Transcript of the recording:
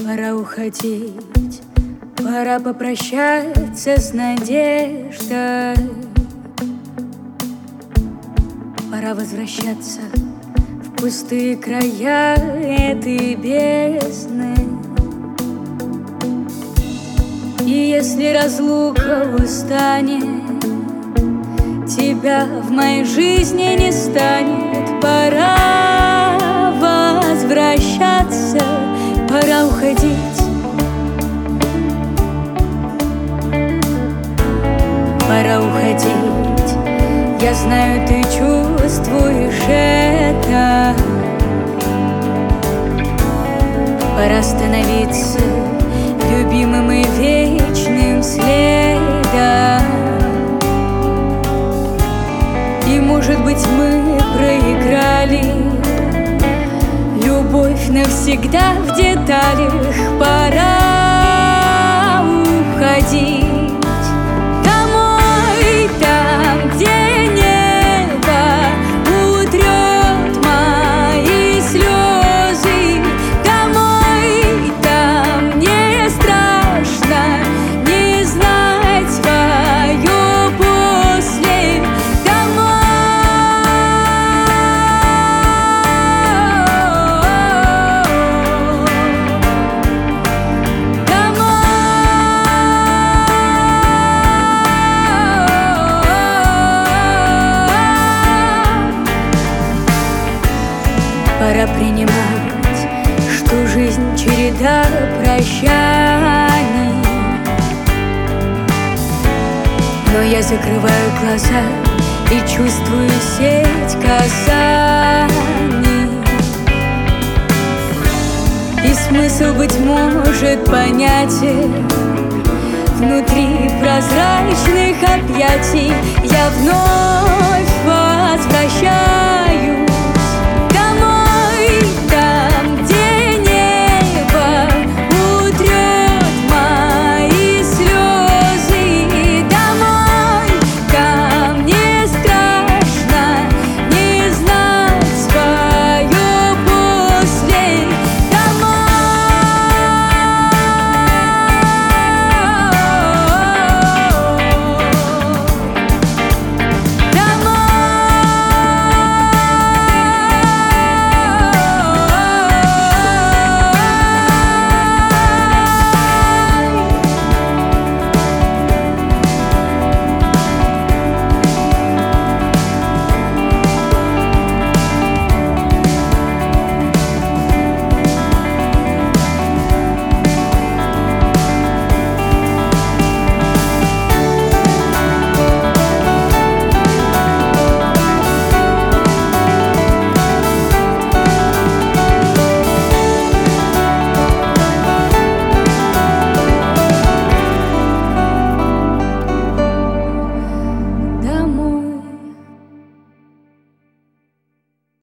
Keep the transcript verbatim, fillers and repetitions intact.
Пора уходить, пора попрощаться с надеждой. Пора возвращаться в пустые края этой бездны. И если разлука устанет, тебя в моей жизни не станет. Пора возвращаться, пора уходить. Пора уходить, я знаю, ты чувствуешь это. Пора становиться любимым и вечным следом. И, может быть, мы проиграли любовь навсегда в деталях. Пора уходить домой, там, где небо утрет мои слезы. Домой, там не страшно не знать свое после. Пора принимать, что жизнь череда прощаний. Но я закрываю глаза и чувствую сеть касаний. И смысл, быть может, понятен внутри прозрачных объятий. Я вновь возвращаюсь